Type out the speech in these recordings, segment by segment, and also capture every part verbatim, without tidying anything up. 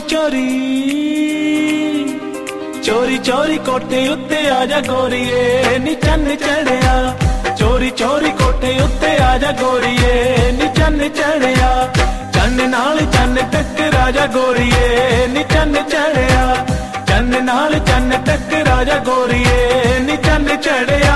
चोरी चोरी चोरी कोठे उत्ते आजा गोरीए नी चन्न चढ़िया। चोरी चोरी कोठे उत्ते आजा गोरीए नी चन्न चढ़िया। चन्न नाल चन्न टकरा जा गोरीए नी चन्न चढ़िया। चन्न नाल चन्न टकरा जा गोरीए नी चन्न चढ़िया।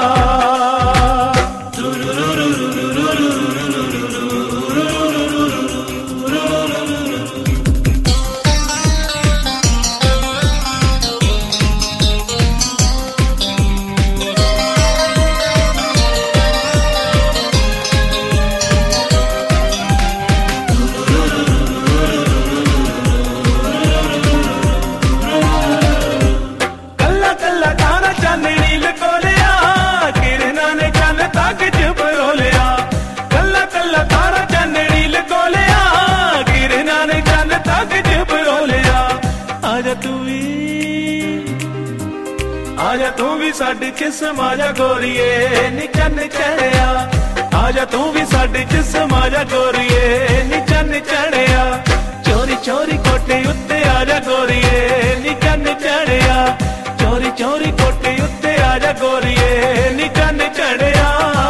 आजा तू भी साडे जिस्म आजा गोरीए नी चन्न चढ़िया। आजा तू भी साडे जिस्म आजा गोरीए नी चन्न चढ़िया। चोरी चोरी कोठे उत्ते आजा गोरीए नी चन्न चढ़िया। चोरी चोरी कोठे उत्ते आजा गोरीए नी चन्न चढ़िया।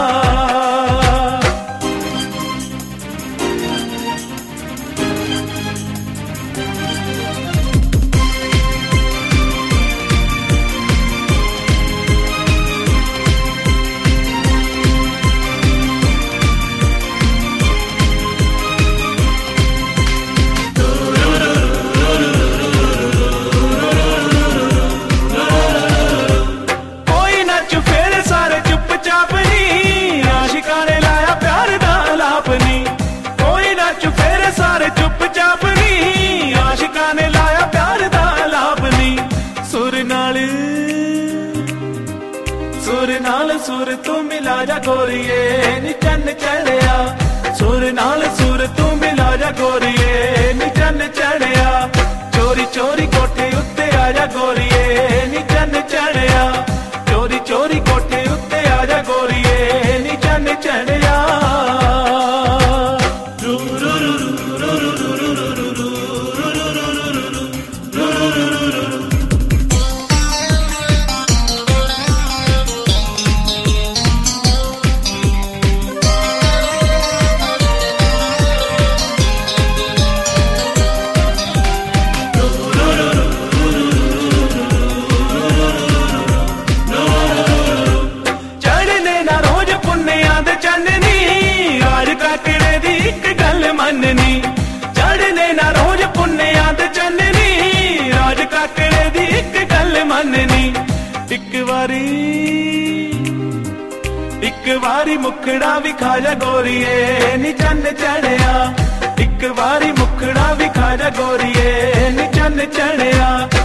सुर नाल सुर तू मिला जा गोरीए नी चन्न चढ़िया। सुर नाल सुर तू मिला जा गोरीए नी चन्न चढ़िया। चोरी चोरी कोठे उत्ते आजा गोरीए नी चन्न चढ़िया। चोरी चोरी कोठे उत्ते आजा गोरीए नी चन्न चढ़िया। चढ़ने ना रोज पुन्निया ते चन्ननी राज काकड़े दी इक गल मननी। इक वारी इक वारी मुखड़ा भी खा जा गोरीए नी चन्न चढ़िया। इक वारी मुखड़ा भी खा जा गोरीए नी चन्न चढ़िया।